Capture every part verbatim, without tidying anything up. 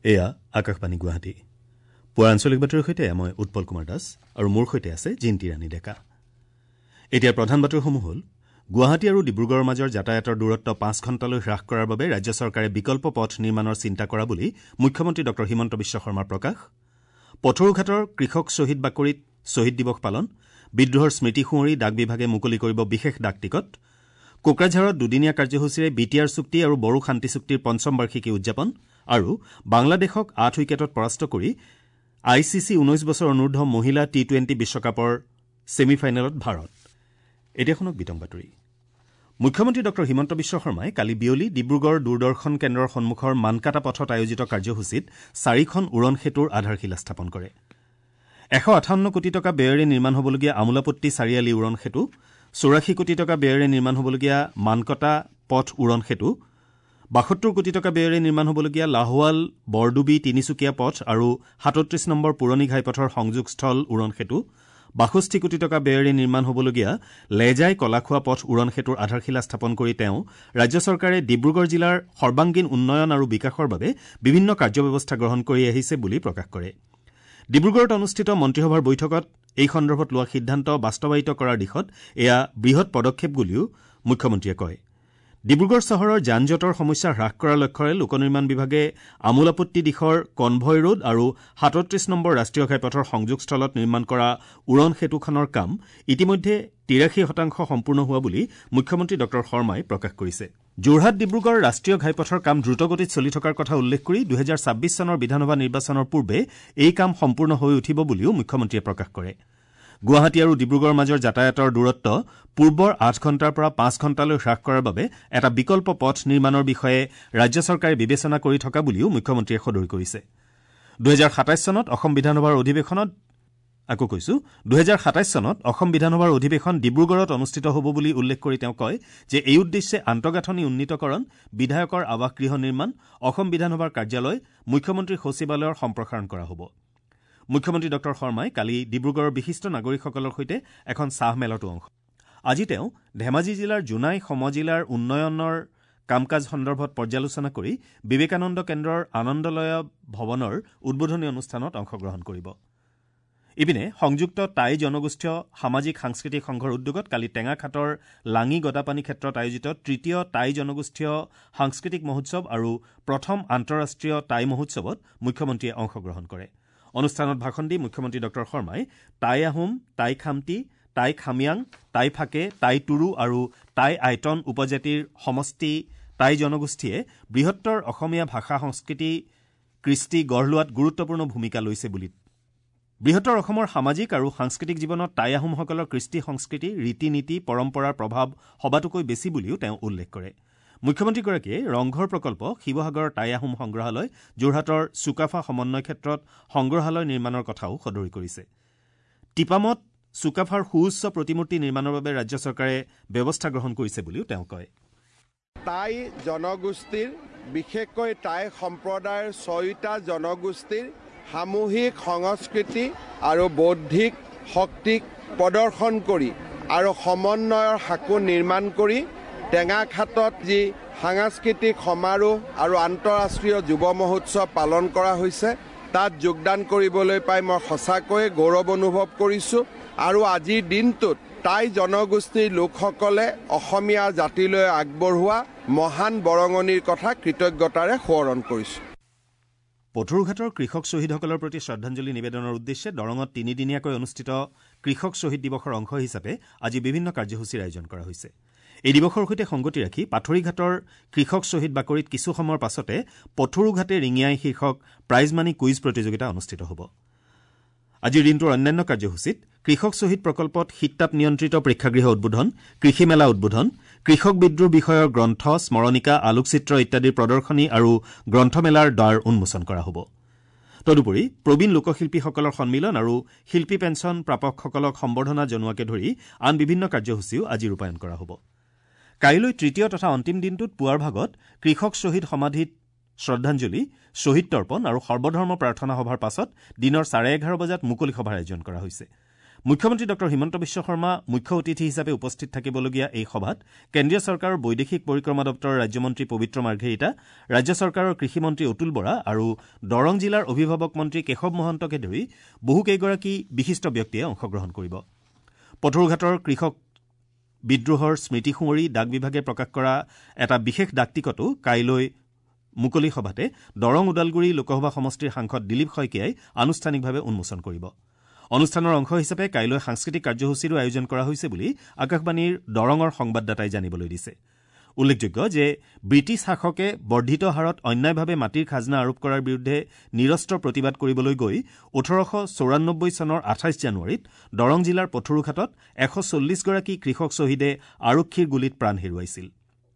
এয়া আকাশবাণী গুৱাহাটী। পুৱাৰ আঞ্চলিক বাতৰিৰ সৈতে মই উৎপল কুমাৰ দাস আৰু মোৰ সৈতে আছে জিন্তি ৰাণী ডেকা। এতিয়াৰ প্ৰধান বাতৰিসমূহ হ'ল গুৱাহাটী আৰু ডিব্ৰুগড়ৰ মাজৰ যাতায়াতৰ দূৰত্ব পাঁচ ঘণ্টালৈ হ্ৰাস কৰাৰ বাবে ৰাজ্য চৰকাৰে বিকল্প পথ নিৰ্মাণৰ চিন্তা কৰা বুলি মুখ্যমন্ত্ৰী ড হিমন্ত বিশ্ব শৰ্মাৰ প্ৰকাশ। পথৰুঘাটৰ কৃষক শ্বহীদ বাকৰিত শ্বহীদ দিৱস পালন, বিদ্ৰোহৰ স্মৃতি সুঁৱৰি ডাক বিভাগে মুকলি কৰিব বিশেষ ডাক টিকট। কোকৰাঝাৰত দুদিনীয়া কাৰ্যসূচীৰে বি টি আৰ চুক্তি আৰু বড়ো শান্তি চুক্তিৰ পঞ্চম বাৰ্ষিকী উদযাপন আৰু বাংলাদেশক আঠ উইকেটত পৰাস্ত কৰি আই চি চি ঊনৈশ বছৰ অনূৰ্ধ মহিলা টি টুৱেণ্টি বিশ্বকাপৰ ছেমি ফাইনেলত ভাৰত। এতিয়া শুনক বিতং বাতৰি। মুখ্যমন্ত্ৰী ড হিমন্ত বিশ্ব শৰ্মাই কালি বিয়লি ডিব্ৰুগড় দূৰদৰ্শন কেন্দ্ৰৰ সন্মুখৰ মানকাটা পথত আয়োজিত কাৰ্যসূচীত চাৰিখন উৰণ সেতুৰ আধাৰশিলা স্থাপন কৰে। এশ আঠাৱন্ন কোটি টকা ব্যয়েৰে নিৰ্মাণ হ'বলগীয়া আমোলাপট্টি চাৰিআলি উৰণ সেতু, চৌৰাশী কোটি টকা ব্যয়েৰে নিৰ্মাণ হ'বলগীয়া মানকটা পথ উৰণ সেতু, বাসত্তৰ কোটি টকা ব্যয়েৰে নিৰ্মাণ হ'বলগীয়া লাহোৱাল বৰডুবি তিনিচুকীয়া পথ আৰু সাতত্ৰিশ নম্বৰ পুৰণি ঘাইপথৰ সংযোগস্থল উৰণ সেতু, বাষষ্ঠি কোটি টকা ব্যয়েৰে নিৰ্মাণ হ'বলগীয়া লেজাই কলাখোৱা পথ উৰণ সেতুৰ আধাৰশিলা স্থাপন কৰি তেওঁ ৰাজ্য চৰকাৰে ডিব্ৰুগড় জিলাৰ সৰ্বাংগীন উন্নয়ন আৰু বিকাশৰ বাবে বিভিন্ন কাৰ্যব্যৱস্থা গ্ৰহণ কৰি আহিছে বুলি প্ৰকাশ কৰে। ডিব্ৰুগড়ত অনুষ্ঠিত মন্ত্ৰীসভাৰ বৈঠকত এই সন্দৰ্ভত লোৱা সিদ্ধান্ত বাস্তৱায়িত কৰাৰ দিশত এয়া বৃহৎ পদক্ষেপ বুলিও মুখ্যমন্ত্ৰীয়ে কয়। ডিব্ৰুগড় চহৰৰ যান জঁটৰ সমস্যা হ্ৰাস কৰাৰ লক্ষ্যৰে লোক নিৰ্মাণ বিভাগে আমোলাপট্টি দিশৰ কনভয় ৰোড আৰু সাতত্ৰিশ নম্বৰ ৰাষ্ট্ৰীয় ঘাইপথৰ সংযোগস্থলত নিৰ্মাণ কৰা উৰণ সেতুখনৰ কাম ইতিমধ্যে তিৰাশী শতাংশ সম্পূৰ্ণ হোৱা বুলি মুখ্যমন্ত্ৰী ড শৰ্মাই প্ৰকাশ কৰিছে। যোৰহাট ডিব্ৰুগড় ৰাষ্ট্ৰীয় ঘাইপথৰ কাম দ্ৰুতগতিত চলি থকাৰ কথা উল্লেখ কৰি দুহেজাৰ ছাব্বিছ চনৰ বিধানসভা নিৰ্বাচনৰ পূৰ্বে এই কাম সম্পূৰ্ণ হৈ উঠিব বুলিও মুখ্যমন্ত্ৰীয়ে প্ৰকাশ কৰে। গুৱাহাটী আৰু ডিব্ৰুগড়ৰ মাজৰ যাতায়াতৰ দূৰত্ব পূৰ্বৰ আঠ ঘণ্টাৰ পৰা পাঁচ ঘণ্টালৈ হ্ৰাস কৰাৰ বাবে এটা বিকল্প পথ নিৰ্মাণৰ বিষয়ে ৰাজ্য চৰকাৰে বিবেচনা কৰি থকা বুলিও মুখ্যমন্ত্ৰীয়ে সদৰি কৰিছে। দুহেজাৰ সাতাইছ চনত অসম বিধানসভাৰ অধিৱেশনত আকৌ কৈছো দুহেজাৰ সাতাইছ চনত অসম বিধানসভাৰ অধিৱেশন ডিব্ৰুগড়ত অনুষ্ঠিত হ'ব বুলি উল্লেখ কৰি তেওঁ কয় যে এই উদ্দেশ্যে আন্তঃগাঁথনি উন্নীতকৰণ, বিধায়কৰ আৱাসগৃহ নিৰ্মাণ, অসম বিধানসভাৰ কাৰ্যালয়, মুখ্যমন্ত্ৰীৰ সচিবালয়ৰ সম্প্ৰসাৰণ কৰা হ'ব। মুখ্যমন্ত্ৰী ড শৰ্মাই কালি ডিব্ৰুগড়ৰ বিশিষ্ট নাগৰিকসকলৰ সৈতে এখন চাহ মেলতো অংশ। আজি তেওঁ ধেমাজি জিলাৰ জোনাই সমজিলাৰ উন্নয়নৰ কাম কাজ সন্দৰ্ভত পৰ্যালোচনা কৰি বিবেকানন্দ কেন্দ্ৰৰ আনন্দলয় ভৱনৰ উদ্বোধনী অনুষ্ঠানত অংশগ্ৰহণ কৰিব। ইপিনে সংযুক্ত টাই জনগোষ্ঠীয় সামাজিক সাংস্কৃতিক সংঘৰ উদ্যোগত কালি টেঙাখাটৰ লাঙি গদাপানী ক্ষেত্ৰত আয়োজিত তৃতীয় টাই জনগোষ্ঠীয় সাংস্কৃতিক মহোৎসৱ আৰু প্ৰথম আন্তঃৰাষ্ট্ৰীয় টাই মহোৎসৱত মুখ্যমন্ত্ৰীয়ে অংশগ্ৰহণ কৰে। অনুষ্ঠানত ভাষণ দি মুখ্যমন্ত্ৰী ড শৰ্মাই টাই আহোম, টাই খামটি, টাই খামিয়াং, টাই ফাকে, টাই টুৰু আৰু টাই আইটন উপজাতিৰ সমষ্টি টাই জনগোষ্ঠীয়ে বৃহত্তৰ অসমীয়া ভাষা সংস্কৃতি কৃষ্টি গঢ় লোৱাত গুৰুত্বপূৰ্ণ ভূমিকা লৈছে বুলি বৃহত্তৰ অসমৰ সামাজিক আৰু সাংস্কৃতিক জীৱনত টাই আহোমসকলৰ কৃষ্টি সংস্কৃতি, ৰীতি নীতি, পৰম্পৰাৰ প্ৰভাৱ সবাতোকৈ বেছি বুলিও তেওঁ উল্লেখ কৰে। মুখ্যমন্ত্ৰীগৰাকীয়ে ৰংঘৰ প্ৰকল্প, শিৱসাগৰৰ টাই আহোম সংগ্ৰহালয়, যোৰহাটৰ চুকাফা সমন্বয় ক্ষেত্ৰত সংগ্ৰহালয় নিৰ্মাণৰ কথাও সদৰি কৰিছে। টিপামত চুকাফাৰ সুউচ্চ প্ৰতিমূৰ্তি নিৰ্মাণৰ বাবে ৰাজ্য চৰকাৰে ব্যৱস্থা গ্ৰহণ কৰিছে বুলিও তেওঁ কয়। টাই জনগোষ্ঠীৰ বিশেষকৈ টাই সম্প্ৰদায়ৰ ছয়টা জনগোষ্ঠীৰ সামূহিক সংস্কৃতি আৰু বৌদ্ধিক শক্তিক প্ৰদৰ্শন কৰি আৰু সমন্বয়ৰ সাঁকো নিৰ্মাণ কৰি টেঙাখাটত যি সাংস্কৃতিক সমাৰোহ আৰু আন্তঃৰাষ্ট্ৰীয় যুৱ মহোৎসৱ পালন কৰা হৈছে তাত যোগদান কৰিবলৈ পাই মই সঁচাকৈয়ে গৌৰৱ অনুভৱ কৰিছোঁ। আৰু আজিৰ দিনটোত টাই জনগোষ্ঠীৰ লোকসকলে অসমীয়া জাতিলৈ আগবঢ়োৱা মহান বৰঙণিৰ কথা কৃতজ্ঞতাৰে সোঁৱৰণ কৰিছোঁ। পথৰুঘাটৰ কৃষক শ্বহীদসকলৰ প্ৰতি শ্ৰদ্ধাঞ্জলি নিবেদনৰ উদ্দেশ্যে দৰঙত তিনিদিনীয়াকৈ অনুষ্ঠিত কৃষক শ্বহীদ দিৱসৰ অংশ হিচাপে আজি বিভিন্ন কাৰ্যসূচীৰ আয়োজন কৰা হৈছে। এই দিৱসৰ সৈতে সংগতি ৰাখি পাথৰিঘাটৰ কৃষক শ্বহীদ বাকৰিত কিছু সময়ৰ পাছতে পথৰুঘাটে ৰিঙিয়াই শীৰ্ষক প্ৰাইজ মানি কুইজ প্ৰতিযোগিতা অনুষ্ঠিত হ'ব। আজিৰ দিনটোৰ অন্যান্য কাৰ্যসূচীত কৃষক শ্বহীদ প্ৰকল্পত শীততাপ নিয়ন্ত্ৰিত প্ৰেক্ষাগৃহ উদ্বোধন, কৃষি মেলা উদ্বোধন, কৃষক বিদ্ৰোহ বিষয়ৰ গ্ৰন্থ, স্মৰণিকা, আলোকচিত্ৰ ইত্যাদিৰ প্ৰদৰ্শনী আৰু গ্ৰন্থমেলাৰ দ্বাৰ উন্মোচন কৰা হ'ব। তদুপৰি প্ৰবীণ লোকশিল্পীসকলৰ সন্মিলন আৰু শিল্পী পেঞ্চন প্ৰাপকসকলক সম্বৰ্ধনা জনোৱাকে ধৰি আন বিভিন্ন কাৰ্যসূচীও আজি ৰূপায়ণ কৰা হ'ব। কাইলৈ তৃতীয় তথা অন্তিম দিনটোত পুৱাৰ ভাগত কৃষক শ্বহীদ সমাধিত শ্ৰদ্ধাঞ্জলি, শ্বহীদ তৰ্পণ আৰু সৰ্বধৰ্ম প্ৰাৰ্থনা সভাৰ পাছত দিনৰ চাৰে এঘাৰ বজাত মুকলি সভাৰ আয়োজন কৰা হৈছে। মুখ্যমন্ত্ৰী ডঃ হিমন্ত বিশ্ব শৰ্মা মুখ্য অতিথি হিচাপে উপস্থিত থাকিবলগীয়া এই সভাত কেন্দ্ৰীয় চৰকাৰৰ বৈদেশিক পৰিক্ৰমা দপ্তৰৰ ৰাজ্যমন্ত্ৰী পবিত্ৰ মাৰ্ঘেৰিটা, ৰাজ্য চৰকাৰৰ কৃষিমন্ত্ৰী অতুল বৰা আৰু দৰং জিলাৰ অভিভাৱক মন্ত্ৰী কেশৱ মহন্তকে ধৰি বহুকেইগৰাকী বিশিষ্ট ব্যক্তিয়ে অংশগ্ৰহণ কৰিব। পথৰুঘাটৰ কৃষক বিদ্ৰোহৰ স্মৃতি সুঁৱৰি ডাক বিভাগে প্ৰকাশ কৰা এটা বিশেষ ডাকটিকটো কাইলৈ মুকলি সভাতে দৰং ওদালগুৰি লোকসভা সমষ্টিৰ সাংসদ দিলীপ শইকীয়াই আনুষ্ঠানিকভাৱে উন্মোচন কৰিব। অনুষ্ঠানৰ অংশ হিচাপে কাইলৈ সাংস্কৃতিক কাৰ্যসূচীৰো আয়োজন কৰা হৈছে বুলি আকাশবাণীৰ দৰঙৰ সংবাদদাতাই জানিবলৈ দিছে। উল্লেখযোগ্য যে ব্ৰিটিছ শাসকে বৰ্ধিত হাৰত অন্যায়ভাৱে মাটিৰ খাজনা আৰোপ কৰাৰ বিৰুদ্ধে নিৰস্ত্ৰ প্ৰতিবাদ কৰিবলৈ গৈ ওঠৰশ চৌৰান্নব্বৈ চনৰ আঠাইছ জানুৱাৰীত দৰং জিলাৰ পথৰুঘাটত এশ চল্লিছগৰাকী কৃষক শ্বহীদে আৰক্ষীৰ গুলীত প্ৰাণ হেৰুৱাইছিল।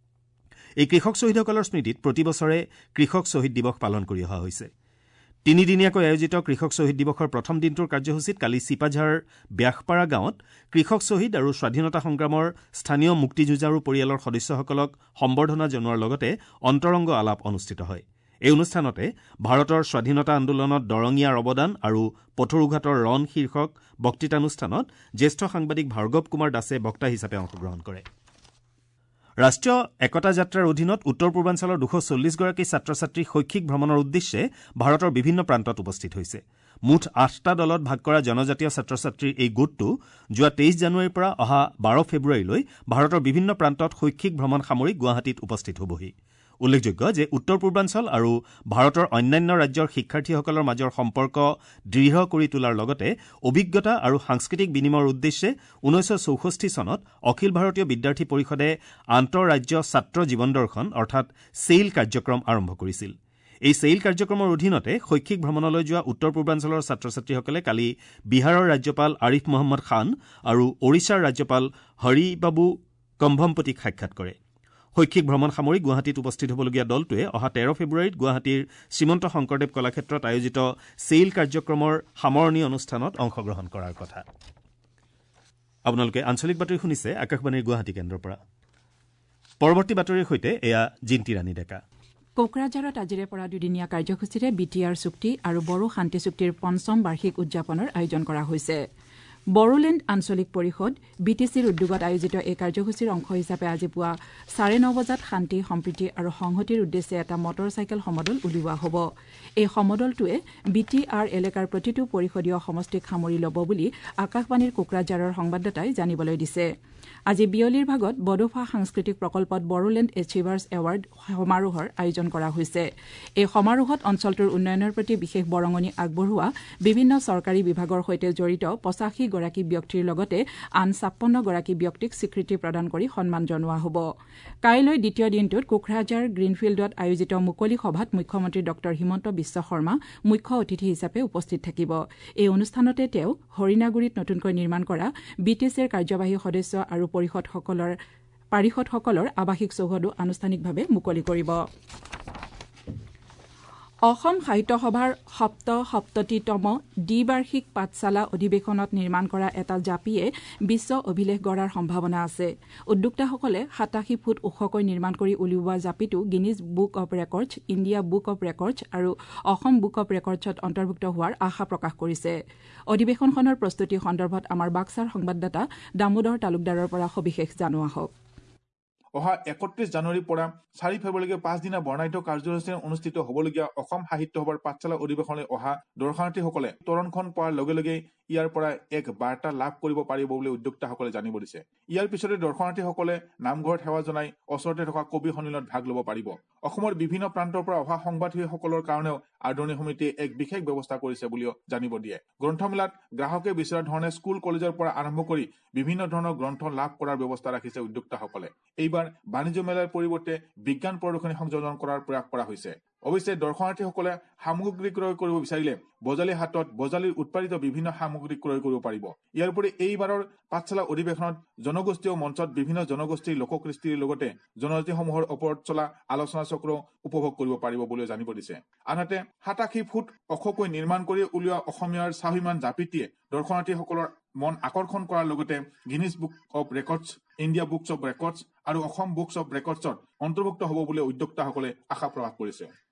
এই কৃষক শ্বহীদসকলৰ স্মৃতিত প্ৰতিবছৰে কৃষক শ্বহীদ দিৱস পালন কৰি অহা হৈছে। তিনিদিনীয়াকৈ আয়োজিত কৃষক শ্বহীদ দিৱসৰ প্ৰথম দিনটোৰ কাৰ্যসূচীত কালি চিপাঝাৰ ব্যাসপাৰা গাঁৱত কৃষক শ্বহীদ আৰু স্বাধীনতা সংগ্ৰামৰ স্থানীয় মুক্তিযুঁজাৰু পৰিয়ালৰ সদস্যসকলক সম্বৰ্ধনা জনোৱাৰ লগতে অন্তৰংগ আলাপ অনুষ্ঠিত হয়। এই অনুষ্ঠানতে ভাৰতৰ স্বাধীনতা আন্দোলনত দৰঙীয়াৰ অৱদান আৰু পথৰুঘাটৰ ৰণ শীৰ্ষক বক্তৃতানুষ্ঠানত জ্যেষ্ঠ সাংবাদিক ভাৰ্গৱ কুমাৰ দাসে বক্তা হিচাপে অংশগ্ৰহণ কৰে। ৰাষ্ট্ৰীয় একতা যাত্ৰাৰ অধীনত উত্তৰ পূৰ্বাঞ্চলৰ দুশ চল্লিছগৰাকী ছাত্ৰ ছাত্ৰী শৈক্ষিক ভ্ৰমণৰ উদ্দেশ্যে ভাৰতৰ বিভিন্ন প্ৰান্তত উপস্থিত হৈছে। মুঠ আঠটা দলত ভাগ কৰা জনজাতীয় ছাত্ৰ ছাত্ৰীৰ এই গোটটো যোৱা তেইছ জানুৱাৰীৰ পৰা অহা বাৰ ফেব্ৰুৱাৰীলৈ ভাৰতৰ বিভিন্ন প্ৰান্তত শৈক্ষিক ভ্ৰমণ সামৰি গুৱাহাটীত উপস্থিত হ'বহি। উল্লেখযোগ্য যে উত্তৰ পূৰ্বাঞ্চল আৰু ভাৰতৰ অন্যান্য ৰাজ্যৰ শিক্ষাৰ্থীসকলৰ মাজৰ সম্পৰ্ক দৃঢ় কৰি তোলাৰ লগতে অভিজ্ঞতা আৰু সাংস্কৃতিক বিনিময়ৰ উদ্দেশ্যে ঊনৈছশ চৌষষ্ঠি চনত অখিল ভাৰতীয় বিদ্যাৰ্থী পৰিষদে আন্তঃৰাজ্য ছাত্ৰ জীৱন দৰ্শন অৰ্থাৎ চেইল কাৰ্যক্ৰম আৰম্ভ কৰিছিল। এই চেইল কাৰ্যক্ৰমৰ অধীনতে শৈক্ষিক ভ্ৰমণলৈ যোৱা উত্তৰ পূৰ্বাঞ্চলৰ ছাত্ৰ ছাত্ৰীসকলে কালি বিহাৰৰ ৰাজ্যপাল আৰিফ মহম্মদ খান আৰু ওড়িশাৰ ৰাজ্যপাল হৰিবাবু কম্ভমপতিক সাক্ষাৎ কৰে। শৈক্ষিক ভ্ৰমণ সামৰি গুৱাহাটীত উপস্থিত হ'বলগীয়া দলটোৱে অহা তেৰ ফেব্ৰুৱাৰীত গুৱাহাটীৰ শ্ৰীমন্ত শংকৰদেৱ কলাক্ষেত্ৰত আয়োজিত চেইল কাৰ্যক্ৰমৰ সামৰণি অনুষ্ঠানত অংশগ্ৰহণ কৰাৰ কথা। আপোনালোকে আঞ্চলিক বাতৰি শুনিছে আকাশবাণীৰ গুৱাহাটী কেন্দ্ৰৰ পৰা। পৰৱৰ্তী বাতৰিৰ সৈতে এয়া জিন্তি ৰাণী ডেকা। কোকৰাঝাৰত আজিৰে পৰা দুদিনীয়া কাৰ্যসূচীৰে বি টি আৰ চুক্তি আৰু বড়ো শান্তি চুক্তিৰ পঞ্চম বাৰ্ষিক উদযাপনৰ আয়োজন কৰা হৈছে। বড়োলেণ্ড আঞ্চলিক পৰিষদ বি টি চিৰ উদ্যোগত আয়োজিত এই কাৰ্যসূচীৰ অংশ হিচাপে আজি পুৱা চাৰে ন বজাত শান্তি সম্প্ৰীতি আৰু সংহতিৰ উদ্দেশ্যে এটা মটৰ চাইকেল সমদল উলিওৱা হ'ব। এই সমদলটোৱে বি টি আৰ এলেকাৰ প্ৰতিটো পৰিষদীয় সমষ্টিক সামৰি ল'ব বুলি আকাশবাণীৰ কোকৰাঝাৰৰ সংবাদদাতাই জানিবলৈ দিছে। আজি বিয়লিৰ ভাগত বড়োফা সাংস্কৃতিক প্ৰকল্পত বড়োলেণ্ড এচিভাৰ্ছ এৱাৰ্ড সমাৰোহৰ আয়োজন কৰা হৈছে। এই সমাৰোহত অঞ্চলটোৰ উন্নয়নৰ প্ৰতি বিশেষ বৰঙণি আগবঢ়োৱা বিভিন্ন চৰকাৰী বিভাগৰ সৈতে জড়িত পঁচাশী গৰাকী ব্যক্তিৰ লগতে আন ছাপন্ন গৰাকী ব্যক্তিক স্বীকৃতি প্ৰদান কৰি সন্মান জনোৱা হ'ব। কাইলৈ দ্বিতীয় দিনটোত কোকৰাঝাৰ গ্ৰীণফিল্ডত আয়োজিত মুকলি সভাত মুখ্যমন্ত্ৰী ডঃ হিমন্ত বিশ্ব শৰ্মা মুখ্য অতিথি হিচাপে উপস্থিত থাকিব। এই অনুষ্ঠানতে তেওঁ হৰিণাগুৰিত নতুনকৈ নিৰ্মাণ কৰা বি টি চিৰ কাৰ্যবাহী সদস্য আৰু পৰিষদসকলৰ পাৰিষদসকলৰ আৱাসিক চৌহদো আনুষ্ঠানিকভাৱে মুকলি কৰিব। অসম সাহিত্য সভাৰ সপ্ত সপ্ততিতম দ্বিবাৰ্ষিক পাঠশালা অধিৱেশনত নিৰ্মাণ কৰা এটা জাপিয়ে বিশ্ব অভিলেখ গঢ়াৰ সম্ভাৱনা আছে। উদ্যোক্তাসকলে সাতাশী ফুট ওখকৈ নিৰ্মাণ কৰি উলিওৱা জাপিটো Guinness book of records, India book of records আৰু অসম বুক অব ৰেকৰ্ডছত অন্তৰ্ভুক্ত হোৱাৰ আশা প্ৰকাশ কৰিছে। অধিৱেশনখনৰ প্ৰস্তুতি সন্দৰ্ভত আমাৰ বাক্সাৰ সংবাদদাতা দামোদৰ তালুকদাৰৰ পৰা সবিশেষ জনোৱা হওক। অহা একত্ৰিশ জানুৱাৰীৰ পৰা চাৰি ফেব্ৰুৱাৰীলৈকে পাঁচদিনীয়া বৰ্ণাঢ্য কাৰ্যসূচীৰে অনুষ্ঠিত হ'বলগীয়া অসম সাহিত্য সভাৰ পাঠশালা অধিৱেশনলৈ অহা দৰ্শনাৰ্থীসকলে তৰণখন পোৱাৰ লগে লগে ইয়াৰ পৰা এক বাৰ্তা লাভ কৰিব পাৰিব বুলি উদ্যোক্তাসকলে জানিব দিছে। ইয়াৰ পিছতে দৰ্শনাৰ্থীসকলে নামঘৰত সেৱা জনাই ওচৰতে থকা কবি সন্মিলনত ভাগ ল'ব পাৰিব। অসমৰ বিভিন্ন প্ৰান্তৰ পৰা অহা সংবাদসেৱীসকলৰ কাৰণেও আদৰণি সমিতিয়ে এক বিশেষ ব্যৱস্থা কৰিছে বুলিও জানিব দিয়ে। গ্ৰন্থমেলাত গ্ৰাহকে বিচৰা ধৰণে স্কুল কলেজৰ পৰা আৰম্ভ কৰি বিভিন্ন ধৰণৰ গ্ৰন্থ লাভ কৰাৰ ব্যৱস্থা ৰাখিছে উদ্যোক্তাসকলে। এইবাৰ বাণিজ্য মেলাৰ পৰিৱৰ্তে বিজ্ঞান প্ৰদৰ্শনী সংযোজন কৰাৰ প্ৰয়াস কৰা হৈছে। অৱশ্যে দৰ্শনাৰ্থীসকলে সামগ্ৰী ক্ৰয় কৰিব বিচাৰিলে বজালী হাটত বজালীৰ উৎপাদিত বিভিন্ন সামগ্ৰী ক্ৰয় কৰিব পাৰিব। ইয়াৰ উপৰি এইবাৰৰ পাঠশালা অধিৱেশনত জনগোষ্ঠীয় মঞ্চত বিভিন্ন জনগোষ্ঠীৰ লোককৃষ্টিৰ লগতে জনজাতিসমূহৰ ওপৰত চলা আলোচনা চক্ৰ উপভোগ কৰিব পাৰিব বুলি জানিব দিছে। আনহাতে সাতাশী ফুট ওখকৈ নিৰ্মাণ কৰি উলিওৱা অসমীয়াৰ স্বাভিমান জাপিটিয়ে দৰ্শনাৰ্থীসকলৰ মন আকৰ্ষণ কৰাৰ লগতে Guinness book of records, India books of records আৰু অসম বুকছ অব ৰেকৰ্ডছত অন্তৰ্ভুক্ত হ'ব বুলি উদ্যোক্তাসকলে আশা প্ৰকাশ কৰিছে।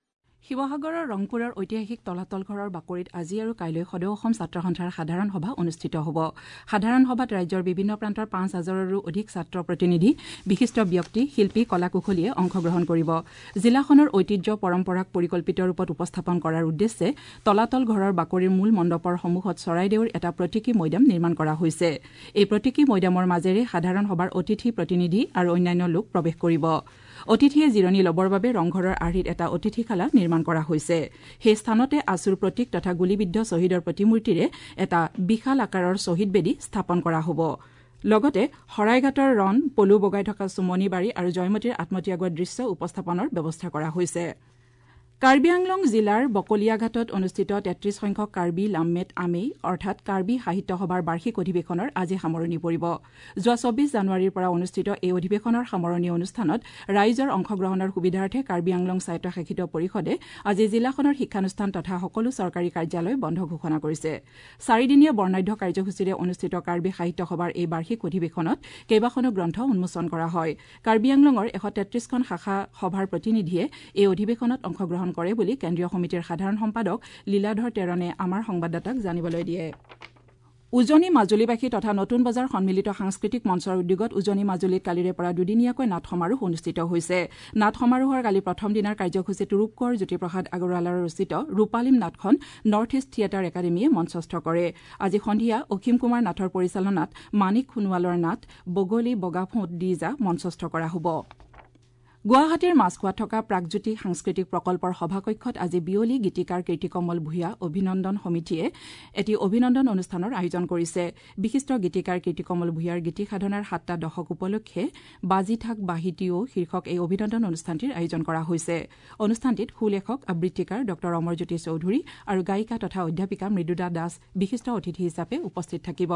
শিৱসাগৰৰ ৰংপুৰৰ ঐতিহাসিক তলাতল ঘৰৰ বাকৰিত আজি আৰু কাইলৈ সদৌ অসম ছাত্ৰ সন্থাৰ সাধাৰণ সভা অনুষ্ঠিত হ'ব। সাধাৰণ সভাত ৰাজ্যৰ বিভিন্ন প্ৰান্তৰ পাঁচ হাজাৰৰো অধিক ছাত্ৰ প্ৰতিনিধি, বিশিষ্ট ব্যক্তি, শিল্পী, কলাকুশলীয়ে অংশগ্ৰহণ কৰিব। জিলাখনৰ ঐতিহ্য পৰম্পৰাক পৰিকল্পিত ৰূপত উপস্থাপন কৰাৰ উদ্দেশ্যে তলাতল ঘৰৰ বাকৰিৰ মূল মণ্ডপৰ সন্মুখত চৰাইদেউৰ এটা প্ৰতীকী মৈদাম নিৰ্মাণ কৰা হৈছে। এই প্ৰতীকী মৈদামৰ মাজেৰে সাধাৰণ সভাৰ অতিথি প্ৰতিনিধি আৰু অন্যান্য লোক প্ৰৱেশ কৰিব। অতিথিয়ে জিৰণি ল'বৰ বাবে ৰংঘৰৰ আৰ্হিত এটা অতিথিশালা নিৰ্মাণ কৰা হৈছে। সেই স্থানতে আছুৰ প্ৰতীক তথা গুলীবিদ্ধ শ্বহীদৰ প্ৰতিমূৰ্তিৰে এটা বিশাল আকাৰৰ শ্বহীদ বেদী স্থাপন কৰা হ'ব। লগতে শৰাইঘাটৰ ৰণ, পলু বগাই থকা চুমনিবাৰী আৰু জয়মতীৰ আত্মত্যাগৰ দৃশ্য উপস্থাপনৰ ব্যৱস্থা কৰা হৈছে। কাৰ্বি আংলং জিলাৰ বকলিয়াঘাটত অনুষ্ঠিত তেত্ৰিশ সংখ্যক কাৰ্বি লামমেট আমেই অৰ্থাৎ কাৰ্বি সাহিত্য সভাৰ বাৰ্ষিক অধিৱেশনৰ আজি সামৰণি পৰিব। যোৱা চৌবিশ জানুৱাৰীৰ পৰা অনুষ্ঠিত এই অধিৱেশনৰ সামৰণি অনুষ্ঠানত ৰাইজৰ অংশগ্ৰহণৰ সুবিধাৰ্থে কাৰ্বি আংলং স্বায়ত্তশাসিত পৰিষদে আজি জিলাখনৰ শিক্ষানুষ্ঠান তথা সকলো চৰকাৰী কাৰ্যালয় বন্ধ ঘোষণা কৰিছে। চাৰিদিনীয়া বৰ্ণাঢ্য কাৰ্যসূচীৰে অনুষ্ঠিত কাৰ্বি সাহিত্য সভাৰ এই বাৰ্ষিক অধিৱেশনত কেইবাখনো গ্ৰন্থ উন্মোচন কৰা হয়। কাৰ্বি আংলঙৰ এশ তেত্ৰিশখন শাখা সভাৰ প্ৰতিনিধিয়ে এই অধিৱেশনত অংশগ্ৰহণ কৰে বুলি কেন্দ্ৰীয় সমিতিৰ সাধাৰণ সম্পাদক লীলাধৰ তেৰণে আমাৰ সংবাদদাতাক জানিবলৈ দিয়ে। উজনি মাজুলীবাসী তথা নতুন বজাৰ সন্মিলিত সাংস্কৃতিক মঞ্চৰ উদ্যোগত উজনি মাজুলীত কালিৰে পৰা দুদিনীয়াকৈ নাট সমাৰোহ অনুষ্ঠিত হৈছে। নাট সমাৰোহৰ কালি প্ৰথম দিনাৰ কাৰ্যসূচীত ৰূপকোঁৱৰ জ্যোতিপ্ৰসাদ আগৰৱালাৰ ৰচিত ৰূপালীম নাটখন নৰ্থ ইষ্ট থিয়েটাৰ একাডেমীয়ে মঞ্চস্থ কৰে। আজি সন্ধিয়া অসীম কুমাৰ নাথৰ পৰিচালনাত মাণিক সোণোৱালৰ নাট বগলী বগাফোঁট দি যা মঞ্চস্থ কৰা হ'ব। গুৱাহাটীৰ মাছখোৱাত থকা প্ৰাগজ্যোতি সাংস্কৃতিক প্ৰকল্পৰ সভাকক্ষত আজি বিয়লি গীতিকাৰ কীৰ্তিকমল ভূঞা অভিনন্দন সমিতিয়ে এটি অভিনন্দন অনুষ্ঠানৰ আয়োজন কৰিছে। বিশিষ্ট গীতিকাৰ কীৰ্তিকমল ভূঞাৰ গীতিসাধনাৰ সাতটা দশক উপলক্ষে বাজি থাক বাহিতিও শীৰ্ষক এই অভিনন্দন অনুষ্ঠানটিৰ আয়োজন কৰা হৈছে। অনুষ্ঠানটিত সুলেখক আবৃত্তিকাৰ ড অমৰজ্যোতি চৌধুৰী আৰু গায়িকা তথা অধ্যাপিকা মৃদুলা দাস বিশিষ্ট অতিথি হিচাপে উপস্থিত থাকিব।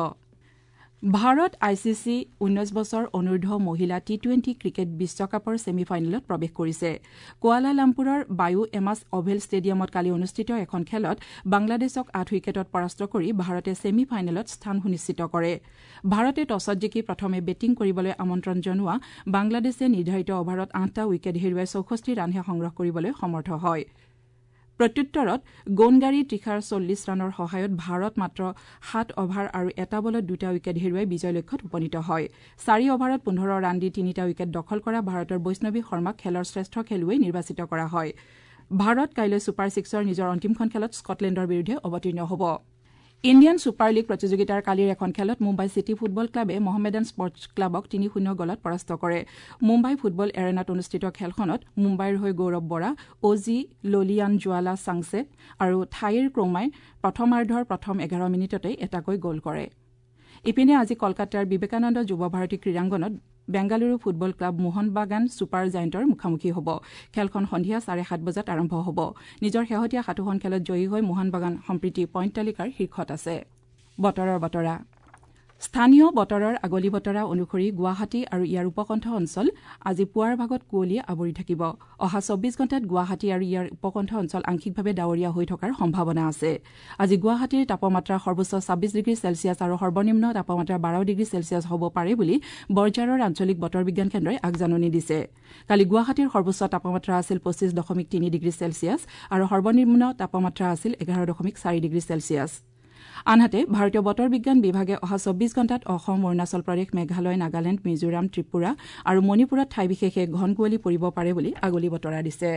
ভাৰত আই চি চি ঊনৈশ বছৰ অনূৰ্ধ্ব মহিলা টি টুৱেণ্টি ক্ৰিকেট বিশ্বকাপৰ ছেমি ফাইনেলত প্ৰৱেশ কৰিছে। কুৱালালামপুৰৰ বায়ু এমাছ অভেল ষ্টেডিয়ামত কালি অনুষ্ঠিত এখন খেলত বাংলাদেশক আঠ উইকেটত পৰাস্ত কৰি ভাৰতে ছেমি ফাইনেলত স্থান সুনিশ্চিত কৰে। ভাৰতে টছত জিকি প্ৰথমে বেটিং কৰিবলৈ আমন্ত্ৰণ জনোৱা বাংলাদেশে নিৰ্ধাৰিত অভাৰত আঠটা উইকেট হেৰুৱাই চৌষষ্ঠি ৰানহে সংগ্ৰহ কৰিবলৈ সমৰ্থ হয়। প্ৰত্যুত্তৰত গৌনগাৰী ত্ৰিশাৰ চল্লিছ ৰানৰ সহায়ত ভাৰত মাত্ৰ সাত অভাৰ আৰু এটা বলত দুটা উইকেট হেৰুৱাই বিজয় লক্ষ্যত উপনীত হয়। চাৰি অভাৰত পোন্ধৰ ৰান দি তিনিটা উইকেট দখল কৰা ভাৰতৰ বৈষ্ণৱী শৰ্মাক খেলৰ শ্ৰেষ্ঠ খেলুৱৈ নিৰ্বাচিত কৰা হয়। ভাৰত কাইলৈ ছুপাৰ ছিক্সৰ নিজৰ অন্তিমখন খেলত স্কটলেণ্ডৰ বিৰুদ্ধে অৱতীৰ্ণ হ'ব। ইণ্ডিয়ান ছুপাৰ লীগ প্ৰতিযোগিতাৰ কালিৰ এখন খেলত মুম্বাই চিটি ফুটবল ক্লাবে মহমেডান স্পৰ্টছ ক্লাবক তিনি শূন্য গলত পৰাস্ত কৰে। মুম্বাই ফুটবল এৰেনাত অনুষ্ঠিত খেলখনত মুম্বাইৰ হৈ গৌৰৱ বৰা, অজি ললিয়ান জোৱালা চাংছেট আৰু থাইৰ ক্ৰমাই প্ৰথমাৰ্ধৰ প্ৰথম এঘাৰ মিনিটতেই এটাকৈ গ'ল কৰে। ইপিনে আজি কলকাতাৰ বিবেকানন্দ যুৱ ভাৰতী ক্ৰীড়াংগনত Bengaluru football club Mohun Bagan super জায়েণ্টৰ মুখামুখি হ'ব। খেলখন সন্ধিয়া চাৰে সাত বজাত আৰম্ভ হ'ব। নিজৰ শেহতীয়া সাতোখন খেলত জয়ী হৈ মোহন বাগান সম্প্ৰীতি পইণ্ট তালিকাৰ শীৰ্ষত আছে। বতৰৰ বতৰা স্থানীয় বতৰৰ আগলি বতৰা অনুসৰি গুৱাহাটী আৰু ইয়াৰ উপকণ্ঠ অঞ্চল আজি পুৱাৰ ভাগত কুঁৱলীয়ে আৱৰি থাকিব। অহা চৌব্বিছ ঘণ্টাত গুৱাহাটী আৰু ইয়াৰ উপকণ্ঠ অঞ্চল আংশিকভাৱে ডাৱৰীয়া হৈ থকাৰ সম্ভাৱনা আছে। আজি গুৱাহাটীৰ তাপমাত্ৰা সৰ্বোচ্চ ছাব্বিছ ডিগ্ৰী চেলছিয়াছ আৰু সৰ্বনিম্ন তাপমাত্ৰা বাৰ ডিগ্ৰী চেলছিয়াছ হ'ব পাৰে বুলি বৰঝাৰৰ আঞ্চলিক বতৰ বিজ্ঞান কেন্দ্ৰই আগজাননী দিছে। কালি গুৱাহাটীৰ সৰ্বোচ্চ তাপমাত্ৰা আছিল পঁচিছ দশমিক তিনি ডিগ্ৰী চেলছিয়াছ আৰু সৰ্বনিম্ন তাপমাত্ৰা আছিল এঘাৰ দশমিক চাৰি ডিগ্ৰী চেলছিয়াছ। আনহাতে ভাৰতীয় বতৰ বিজ্ঞান বিভাগে অহা চৌব্বিছ ঘণ্টাত অসম, অৰুণাচল প্ৰদেশ, মেঘালয়, নাগালেণ্ড, মিজোৰাম, ত্ৰিপুৰা আৰু মণিপুৰত ঠাই বিশেষে ঘন কুঁৱলী পৰিব পাৰে বুলি আগলি বতৰা দিছে।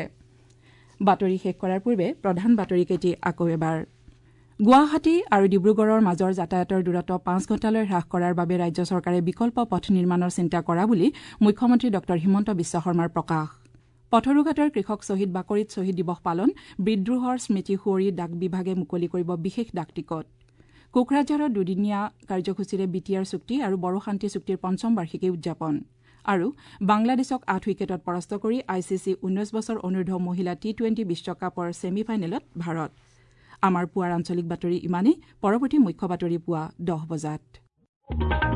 বাতৰি শেষ কৰাৰ পূৰ্বে প্ৰধান বাতৰিকেইটি আকৌ এবাৰ। গুৱাহাটী আৰু ডিব্ৰুগড়ৰ মাজৰ যাতায়াতৰ দূৰত্ব পাঁচ ঘণ্টালৈ হ্ৰাস কৰাৰ বাবে ৰাজ্য চৰকাৰে বিকল্প পথ নিৰ্মাণৰ চিন্তা কৰা বুলি মুখ্যমন্ত্ৰী ড হিমন্ত বিশ্ব শৰ্মাৰ প্ৰকাশ। পথৰুঘাটৰ কৃষক শ্বহীদ বাকৰিত শ্বহীদ দিৱস পালন, বিদ্ৰোহৰ স্মৃতি সুঁৱৰি ডাক বিভাগে মুকলি কৰিব বিশেষ ডাক টিকট। কোকৰাঝাৰত দুদিনীয়া কাৰ্যসূচীৰে বি টি আৰ চুক্তি আৰু বড়ো শান্তি চুক্তিৰ পঞ্চম বাৰ্ষিকী উদযাপন। আৰু বাংলাদেশক আঠ উইকেটত পৰাস্ত কৰি আই চি চি ঊনৈশ বছৰ অনূৰ্ধ্ব মহিলা টি টুৱেণ্টি বিশ্বকাপৰ ছেমি ফাইনেলত ভাৰত। আমাৰ পুৱাৰ আঞ্চলিক বাতৰি ইমানেই। পৰৱৰ্তী মুখ্য বাতৰি পুৱা দহ বজাত।